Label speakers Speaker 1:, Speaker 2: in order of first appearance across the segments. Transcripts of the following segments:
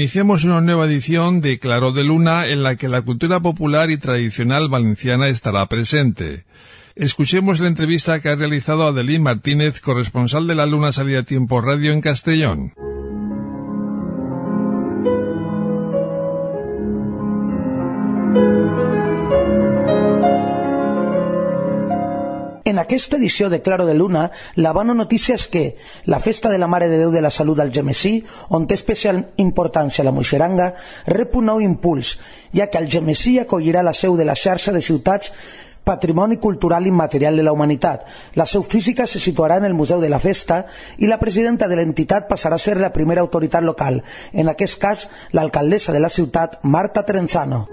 Speaker 1: Iniciamos una nueva edición de Claro de Luna en la que la cultura popular y tradicional valenciana estará presente. Escuchemos la entrevista que ha realizado Adelín Martínez, corresponsal de La Luna Salida a Tiempo Radio en Castellón.
Speaker 2: En aquesta edició de Claro de Luna, la bona notícia és que la Festa de la Mare de Déu de la Salut d'Algemesí, on té especial importància la Muixeranga, rep un nou impuls, ja que Algemesí acollirà la seu de la xarxa de ciutats Patrimoni Cultural Immaterial de la Humanitat. La seu física se situarà en el Museu de la Festa i la presidenta de l'entitat passarà a ser la primera autoritat local, en aquest cas l'alcaldessa de la ciutat, Marta Trenzano.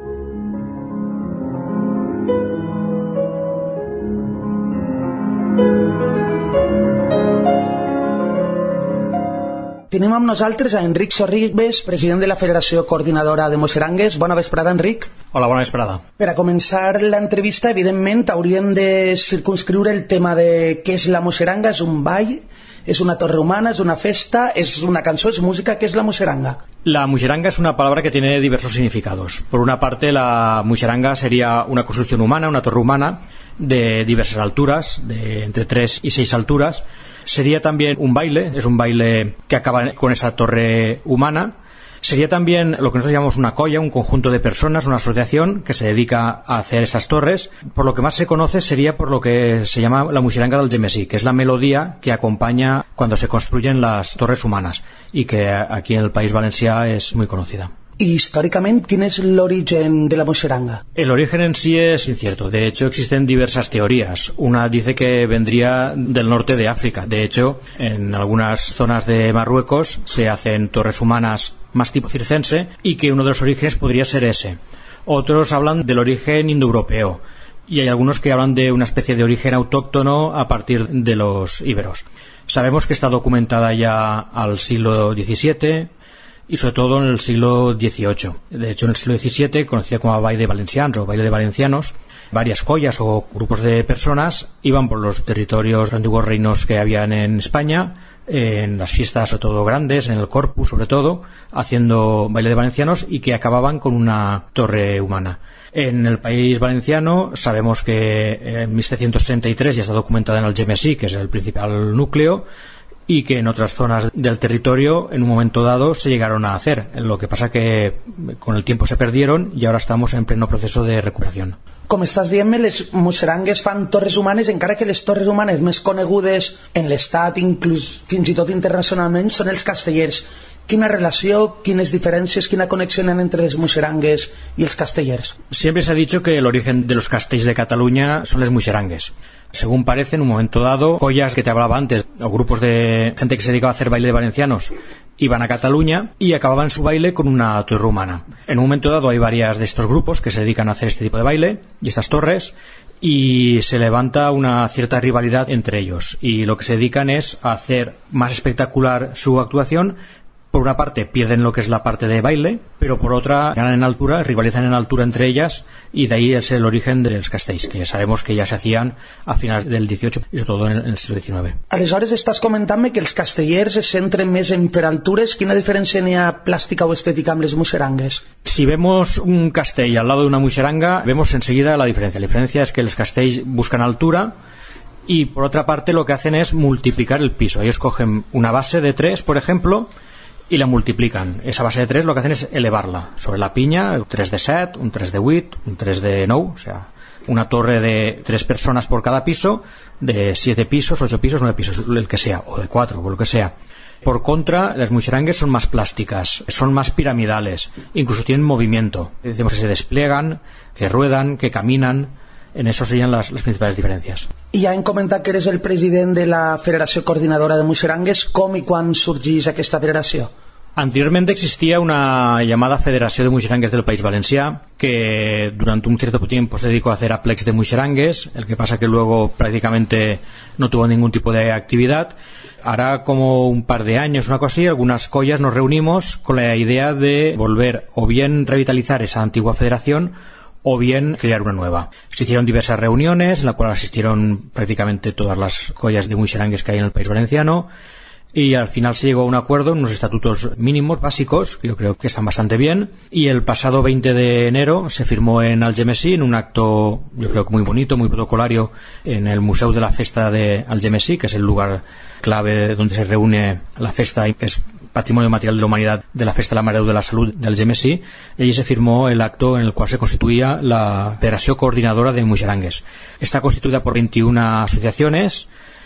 Speaker 2: Tenim amb nosaltres a Enric Sorribes, president de la Federació Coordinadora de Muixerangues. Bona vesprada, Enric.
Speaker 3: Hola, bona vesprada.
Speaker 2: Per a començar l'entrevista, evidentment, hauríem de circunscriure el tema de què és la Muixeranga. És un ball, és una torre humana, és una festa, és una cançó, és música. ¿Qué es la Muixeranga?
Speaker 3: La muixeranga es una palabra que tiene diversos significados. Por una parte, la muixeranga sería una construcción humana, una torre humana de diversas alturas, de entre 3 y 6 alturas. Sería también un baile, es un baile que acaba con esa torre humana. Sería también lo que nosotros llamamos una colla, un conjunto de personas, una asociación que se dedica a hacer esas torres. Por lo que más se conoce sería por lo que se llama la muixeranga d'Algemesí, que es la melodía que acompaña cuando se construyen las torres humanas y que aquí en el País Valencià es muy conocida.
Speaker 2: Y históricamente, ¿quién es el origen de la Muixeranga?
Speaker 3: El origen en sí es incierto. De hecho, existen diversas teorías. Una dice que vendría del norte de África. De hecho, en algunas zonas de Marruecos se hacen torres humanas más tipo circense y que uno de los orígenes podría ser ese. Otros hablan del origen indoeuropeo y hay algunos que hablan de una especie de origen autóctono a partir de los íberos. Sabemos que está documentada ya al siglo XVII y sobre todo en el siglo XVIII. De hecho, en el siglo XVII, conocida como baile de valencians o baile de valencianos, varias collas o grupos de personas iban por los territorios, los antiguos reinos que habían en España, en las fiestas sobre todo grandes, en el Corpus sobre todo, haciendo baile de valencianos y que acababan con una torre humana. En el País Valenciano sabemos que en 1733 ya está documentada en Algemesí, que es el principal núcleo, y que en otras zonas del territorio en un momento dado se llegaron a hacer. Lo que pasa que con el tiempo se perdieron y ahora estamos en pleno proceso de recuperación.
Speaker 2: Com estàs dient-me, les muixerangues fan torres humanes, encara que les torres humanes més conegudes en l'estat, inclús fins i tot internacionalment, són els castellers. ¿Quina relació, quines diferències, quina connexió hi ha entre les muixerangues y els castellers?
Speaker 3: Siempre se ha dicho que el origen de los castells de Cataluña son les muixerangues. Según parece, en un momento dado, collas que te hablaba antes, o grupos de gente que se dedicaba a hacer baile de valencianos, iban a Cataluña y acababan su baile con una torre humana. En un momento dado hay varias de estos grupos que se dedican a hacer este tipo de baile y estas torres, y se levanta una cierta rivalidad entre ellos. Y lo que se dedican es a hacer más espectacular su actuación. Por una parte pierden lo que es la parte de baile, pero por otra ganan en altura, rivalizan en altura entre ellas, y de ahí es el origen de los castells, que sabemos que ya se hacían a finales del XVIII y sobre todo en el siglo XIX.
Speaker 2: Aleshores estàs comentant-me que els castellers se centren més en per altures. Quina diferència n'hi ha plàstica o estètica amb les muixerangues?
Speaker 3: Si vemos un castell al lado de una muixeranga, vemos enseguida la diferencia. La diferencia es que los castells buscan altura y por otra parte lo que hacen es multiplicar el piso. Ellos cogen una base de 3, por ejemplo, y la multiplican. Esa base de 3 lo que hacen es elevarla sobre la piña, un 3 de 7, un 3 de 8, un 3 de 9, o sea, una torre de 3 personas por cada piso, de 7 pisos, 8 pisos, 9 pisos, el que sea, o de 4, o lo que sea. Por contra, las muixerangues son más plásticas, son más piramidales, incluso tienen movimiento. Decimos que se despliegan, que ruedan, que caminan. En eso serían las principales diferencias.
Speaker 2: I ja hem comentat que eres el president de la Federació Coordinadora de Muixerangues. Com i quan sorgís aquesta federació?
Speaker 3: Anteriormente existía una llamada Federación de Muixerangues del País Valencià, que durante un cierto tiempo se dedicó a hacer aplecs de muixerangues, el que pasa que luego prácticamente no tuvo ningún tipo de actividad. Hará como un par de años, una cosa así, algunas collas nos reunimos con la idea de volver o bien revitalizar esa antigua federación o bien crear una nueva. Se hicieron diversas reuniones en las cuales asistieron prácticamente todas las collas de muixerangues que hay en el País Valenciano. y al final se llegó a un acuerdo, unos estatutos mínimos básicos, que yo creo que están bastante bien, y el pasado 20 de enero se firmó en Algemesí, en un acto yo creo que muy bonito, muy protocolario, en el Museu de la Festa de Algemesí, que es el lugar clave donde se reúne la festa, que es Patrimonio Material de la Humanidad de la Festa de la Mare de Déu de la Salut de Algemesí, y allí se firmó el acto en el cual se constituía la Federació Coordinadora de Muixerangues. Está constituida por 21 asociaciones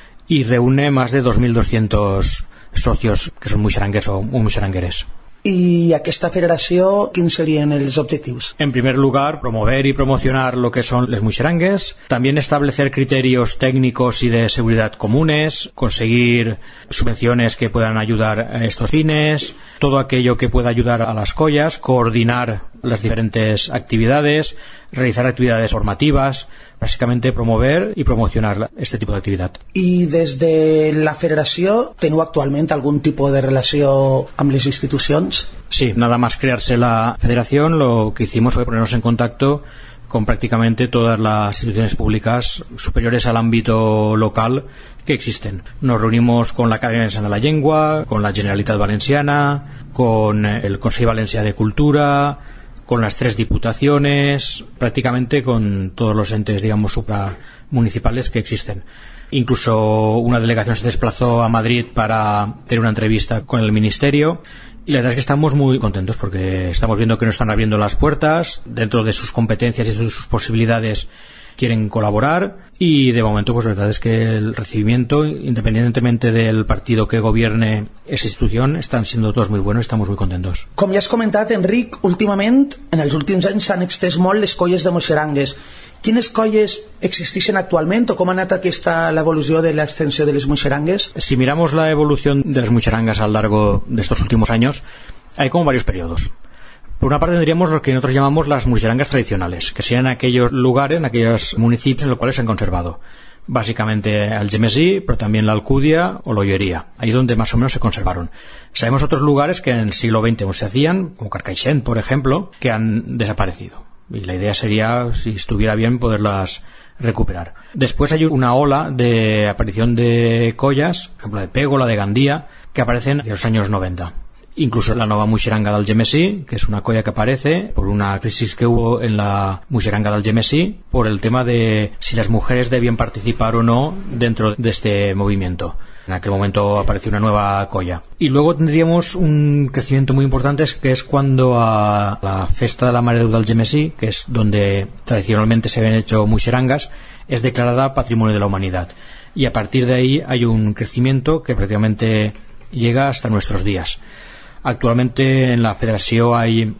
Speaker 3: y reúne más de 2.200 socios que son muixerangues o muixerangueres.
Speaker 2: I aquesta federació, quins serien els objectius?
Speaker 3: En primer lugar, promover y promocionar lo que son les muixerangues, también establecer criterios técnicos y de seguridad comunes, conseguir subvenciones que puedan ayudar a estos fines, todo aquello que pueda ayudar a las collas, coordinar las diferentes actividades, realizar actividades formativas, básicamente promover y promocionar este tipo de actividad.
Speaker 2: I des de la federació teniu actualment algun tipus de relació amb les institucions?
Speaker 3: Sí, nada más crearse la federación, lo que hicimos fue ponernos en contacto con prácticamente todas las instituciones públicas superiores al ámbito local que existen. Nos reunimos con la Academia de la Llengua, con la Generalitat Valenciana, con el Consell Valencià de Cultura, con las 3 diputaciones, prácticamente con todos los entes, digamos, supramunicipales que existen. Incluso una delegación se desplazó a Madrid para tener una entrevista con el ministerio. Y la verdad es que estamos muy contentos porque estamos viendo que nos están abriendo las puertas, dentro de sus competencias y de sus posibilidades quieren colaborar, y de momento pues la verdad es que el recibimiento, independientemente del partido que gobierne esa institución, están siendo todos muy buenos y estamos muy contentos.
Speaker 2: Com ja has comentat, Enric, últimament, en els últims anys s'han extès molt les colles de muixerangues. Quines colles existeixen actualment o com ha anat l'evolució de l'extensió de les muixerangues?
Speaker 3: Si miramos la evolución de las muixerangas a lo largo de estos últimos años, hay como varios periodos. Por una parte tendríamos lo que nosotros llamamos las muixerangas tradicionales, que serían aquellos lugares, en aquellos municipios en los cuales se han conservado. Básicamente Algemesí, pero también la Alcúdia o la Ollería. Ahí es donde más o menos se conservaron. Sabemos otros lugares que en el siglo XX se hacían, como Carcaixent, por ejemplo, que han desaparecido. Y la idea sería, si estuviera bien, poderlas recuperar. Después hay una ola de aparición de collas, por ejemplo de Pégola, de Gandía, que aparecen en los años 90. Incluso la nova muixeranga d'Algemesí, que es una colla que aparece por una crisis que hubo en la muixeranga d'Algemesí por el tema de si las mujeres debían participar o no dentro de este movimiento. En aquel momento apareció una nueva colla. Y luego tendríamos un crecimiento muy importante, que es cuando a la Festa de la Mare de Déu d'Algemesí, que es donde tradicionalmente se habían hecho muixerangas, es declarada Patrimonio de la Humanidad. Y a partir de ahí hay un crecimiento que prácticamente llega hasta nuestros días. Actualmente en la federación hay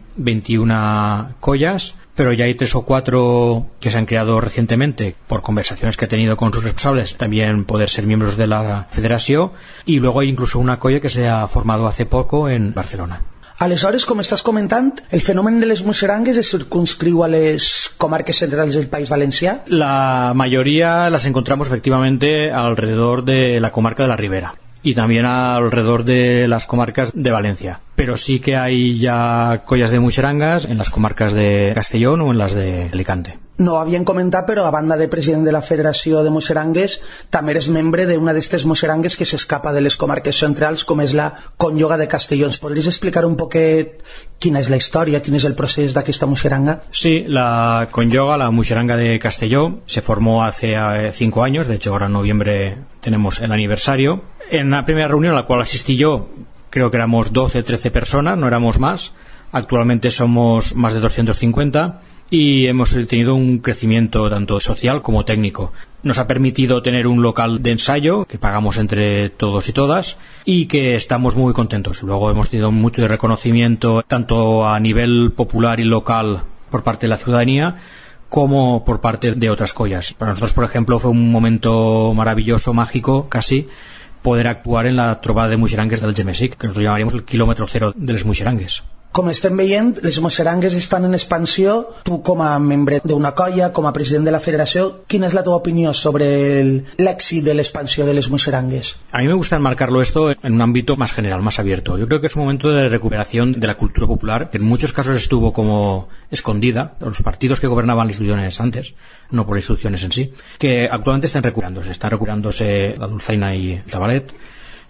Speaker 3: 21 collas, pero ya hay 3 o 4 que se han creado recientemente por conversaciones que he tenido con sus responsables, también poder ser miembros de la federación, y luego hay incluso una colla que se ha formado hace poco en Barcelona.
Speaker 2: Aleshores, com estàs comentant, el fenomen de les muixerangues es circunscriu a les comarques centrals del País Valencià?
Speaker 3: La mayoría las encontramos efectivamente alrededor de la comarca de la Ribera y también alrededor de las comarcas de Valencia. Pero sí que hay ya collas de muixerangas en las comarcas de Castellón o en las de Alicante.
Speaker 2: No ho havien comentat, però a banda de president de la Federació de Muixerangues, també eres membre d'una d'aquestes muixerangues que s'escapa de les comarques centrals, com és la Conyoga de Castelló. ¿Podries explicar un poquet quina és la història, quin és el procés d'aquesta muixeranga?
Speaker 3: Sí, la Conyoga, la muixeranga de Castelló, se formó hace 5 años, de hecho ahora en noviembre tenemos el aniversario. En la primera reunión a la cual asistí yo, creo que éramos 12, 13 personas, no éramos más. Actualmente somos más de 250 y hemos tenido un crecimiento tanto social como técnico. Nos ha permitido tener un local de ensayo que pagamos entre todos y todas y que estamos muy contentos. Luego hemos tenido mucho reconocimiento tanto a nivel popular y local por parte de la ciudadanía como por parte de otras collas. Para nosotros, por ejemplo, fue un momento maravilloso, mágico, casi, poder actuar en la trobada de muixerangues d'Algemesí, que nosotros llamaríamos el kilómetro cero de les muixerangues.
Speaker 2: Com estem veient, les muixerangues estan en expansió. Tu, com a membre d'una colla, com a president de la federació, quina és la teva opinió sobre l'èxit de l'expansió de les muixerangues?
Speaker 3: A mí me gusta enmarcarlo esto en un ámbito más general, más abierto. Yo creo que es un momento de recuperación de la cultura popular, que en muchos casos estuvo como escondida por los partidos que gobernaban las instituciones antes, no por instituciones en sí, que actualmente están recuperándose la dulzaina y el tabalet.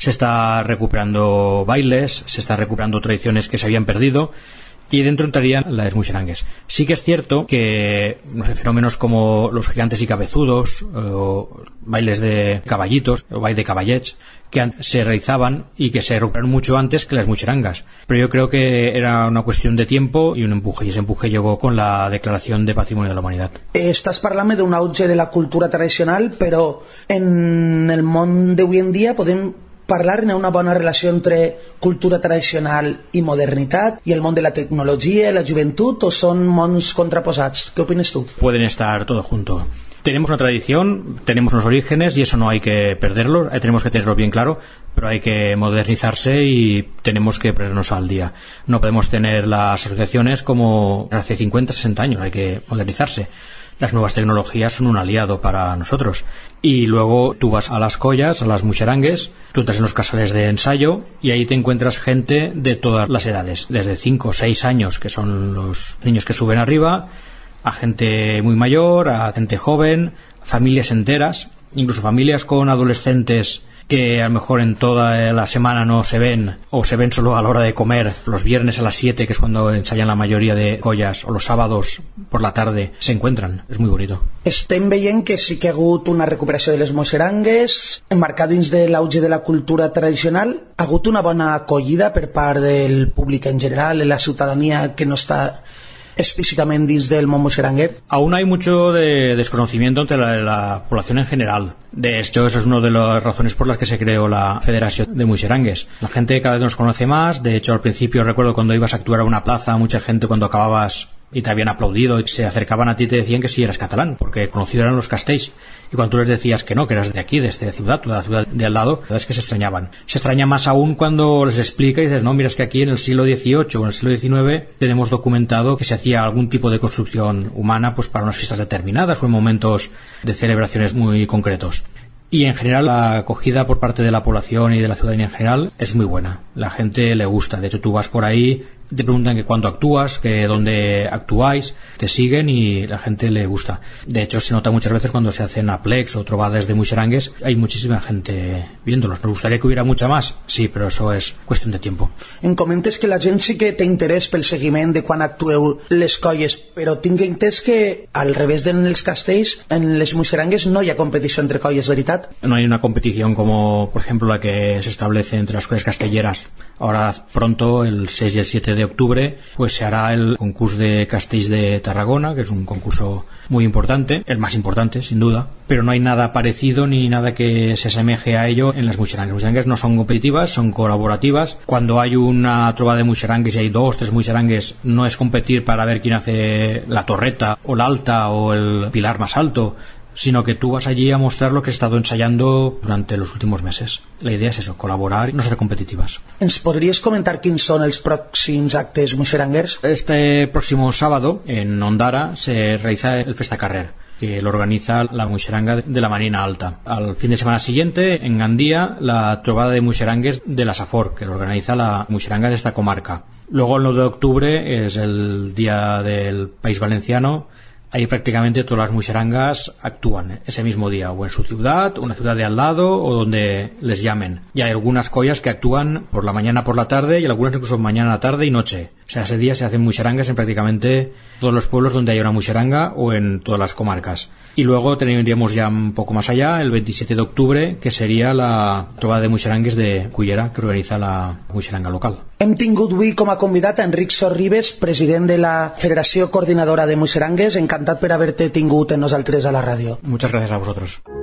Speaker 3: Se está recuperando bailes, se están recuperando tradiciones que se habían perdido, y dentro entrarían las muixerangues. Sí que es cierto que, no sé, fenómenos como los gigantes y cabezudos, o bailes de caballitos, o baile de caballets, que se realizaban y que se recuperaron mucho antes que las muixerangas. Pero yo creo que era una cuestión de tiempo y un empuje, y ese empuje llegó con la Declaración de Patrimonio de la Humanidad.
Speaker 2: Estàs parlant d'un auge de la cultura tradicional, però en el món d'avui en dia podem parlar en una bona relació entre cultura tradicional i modernitat i el món de la tecnologia, la joventut, o són mons contraposats? ¿Qué opinas tú?
Speaker 3: Pueden estar todo junto. Tenemos una tradición, tenemos unos orígenes y eso no hay que perderlo, tenemos que tenerlo bien claro, pero hay que modernizarse y tenemos que ponernos al día. No podemos tener las asociaciones como hace 50, 60 años, hay que modernizarse. Las nuevas tecnologías son un aliado para nosotros. Y luego tú vas a las collas, a las muixerangues, tú entras en los casales de ensayo y ahí te encuentras gente de todas las edades, desde 5 o 6 años, que son los niños que suben arriba, a gente muy mayor, a gente joven, familias enteras, incluso familias con adolescentes que a lo mejor en toda la semana no se ven, o se ven solo a la hora de comer, los viernes a las 7, que es cuando ensayan la mayoría de collas, o los sábados por la tarde, se encuentran. És molt bonito.
Speaker 2: Estem veient que sí que ha hagut una recuperació de les muixerangues, emmarcat dins de l'auge de la cultura tradicional. Ha hagut una bona acollida per part del públic en general, de la ciutadania que no està explícitamente dins del món muixeranguer?
Speaker 3: Aún hay mucho de desconocimiento entre la población en general. De hecho, eso es una de las razones por las que se creó la Federación de Muixerangues. La gente cada vez nos conoce más. De hecho, al principio recuerdo cuando ibas a actuar a una plaza, mucha gente cuando acababas y te habían aplaudido y se acercaban a ti y te decían que sí eras catalán, porque conocidos eran los castells. Y cuando tú les decías que no, que eras de aquí, de esta ciudad, de la ciudad de al lado, la verdad es que se extrañaban. Se extraña más aún cuando les explica y dices, no, mira, es que aquí en el siglo XVIII o en el siglo XIX tenemos documentado que se hacía algún tipo de construcción humana pues para unas fiestas determinadas o en momentos de celebraciones muy concretos. Y en general la acogida por parte de la población y de la ciudadanía en general es muy buena. La gente le gusta. De hecho, tú vas por ahí, te preguntan que cuándo actúas, que dónde actuáis, te siguen y la gente le gusta. De hecho, se nota muchas veces cuando se hacen aplecs o trobades de muixerangues, hay muchísima gente viéndolos. ¿Nos gustaría que hubiera mucha más? Sí, però això és qüestió de tiempo.
Speaker 2: Em comentes que la gent sí que té interès pel seguiment de quan actueu les colles, però tinc entès que al revés en els castells, en les muixerangues no hi ha competició entre colles, veritat?
Speaker 3: No hay una competición como, por ejemplo, la que se establece entre las colles castelleras. Ahora pronto, el 6 y el 7 de octubre, pues se hará el concurso de Castells de Tarragona, que es un concurso muy importante, el más importante, sin duda, pero no hay nada parecido ni nada que se asemeje a ello en las muixerangues. Las muixerangues no son competitivas, son colaborativas. Cuando hay una trobada de muixerangues y hay 2 o 3 muixerangues, no es competir para ver quién hace la torreta o la alta o el pilar más alto, sino que tú vas allí a mostrar lo que has estado ensayando durante los últimos meses. La idea es eso, colaborar y no ser competitivas.
Speaker 2: ¿Ens podries comentar quins són els pròxims actes muixeranguers?
Speaker 3: Este próximo sábado, en Ondara, se realiza el Festacarrer, que lo organiza la muixeranga de la Marina Alta. Al fin de semana siguiente, en Gandía, la trobada de muixerangues de la Safor, que lo organiza la muixeranga de esta comarca. Luego, el 9 de octubre, es el Día del País Valenciano. Ahí prácticamente todas las muixerangas actúan ese mismo día, o en su ciudad, una ciudad de al lado, o donde les llamen. Y hay algunas collas que actúan por la mañana, por la tarde, y algunas incluso mañana, tarde y noche. O sea, ese día se hacen muixerangas en prácticamente todos los pueblos donde hay una muixeranga o en todas las comarcas. Y luego tendríamos ya un poco más allá, el 27 de octubre, que sería la trobada de muixerangues de Cullera, que organiza la muixeranga local.
Speaker 2: Hem tingut avui com a convidat a Enric Sorribes, president de la Federació Coordinadora de Muixerangues. Encantat per haver-te tingut en nosaltres a la ràdio.
Speaker 3: Muchas gracias a vosotros.